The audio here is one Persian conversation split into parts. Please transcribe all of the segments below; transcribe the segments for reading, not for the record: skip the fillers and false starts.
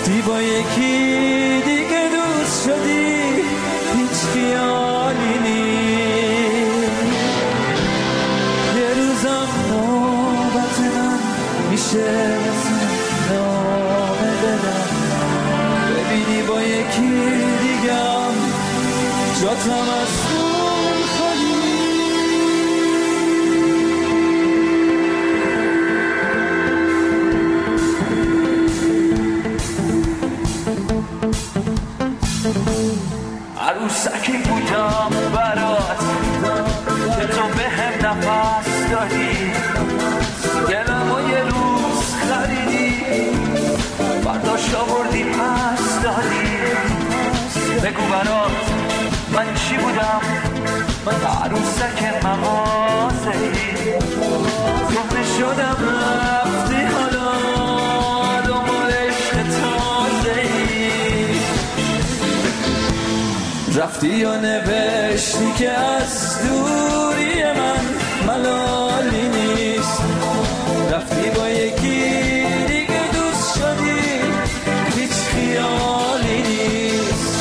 رفتی با یکی دیگه دوست شدی هیچ خیالی نیست. یه روزم نوبت من میشه نامه بدم ببینی با یکی دیگم جاتم از اون خالی. عروسکی بودم برات که تو به هم نفس دادی، دلمو یه روز خریدی برداشت آوردی پس دادی. بگو برات من چی بودم؟ عروسک مغازه‌ای کهنه شدم رفتی حالا دنبال عشق تازه‌ای. رفتی یا نوشتی که از دوری من ملالی نیست. رفتی با یکی دیگه دوست شدی هیچ خیالی نیست.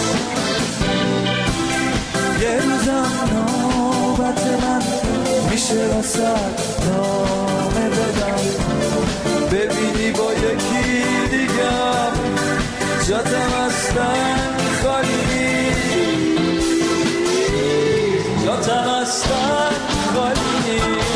یه روزم نوبت من میشه واسه نامه بدم ببینی با یکی دیگم جاتم اصلا خالی نیست. جاتم اصلا خالی نیست.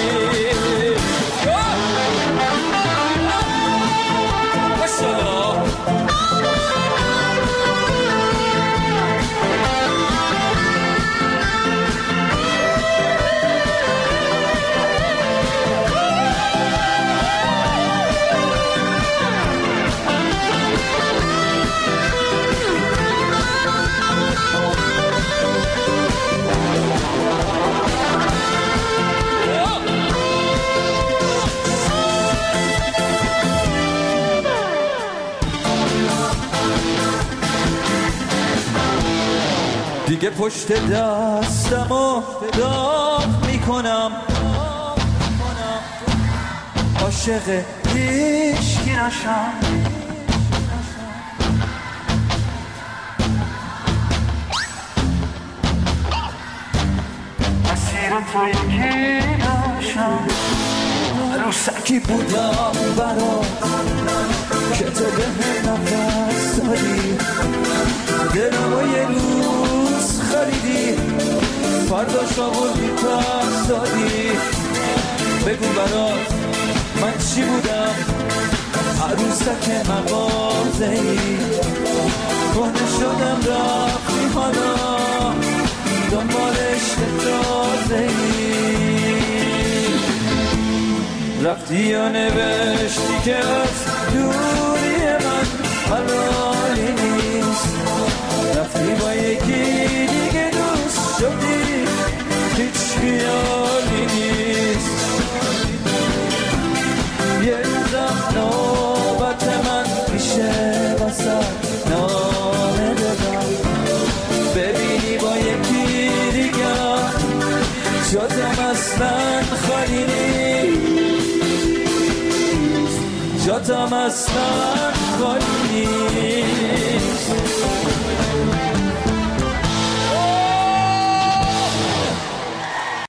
دیگه پشت دستمو داغ میکنم عاشق هیچکی نشم. مسیر تو یکی نشم. عروسکی بودم برات که تو به هم نفس دادی، دلمو یه روز خریدی فرداش آوردی پس دادی. بگو برات من چی بودم؟ عروسک مغازه‌ای کهنه شدم رفتی حالا دنبال عشق تازه‌ای. رفتی یا نوشتی که از دوری من حلالی نیست. رفتی با یکی دیگه دوست شدی هیچ خیالی نیست. یه روزم نوبت من میشه واسه نامه بدم ببینی با یکی دیگه جاتم اصلا خالی نیست. جاتم اصلا خالی نیست.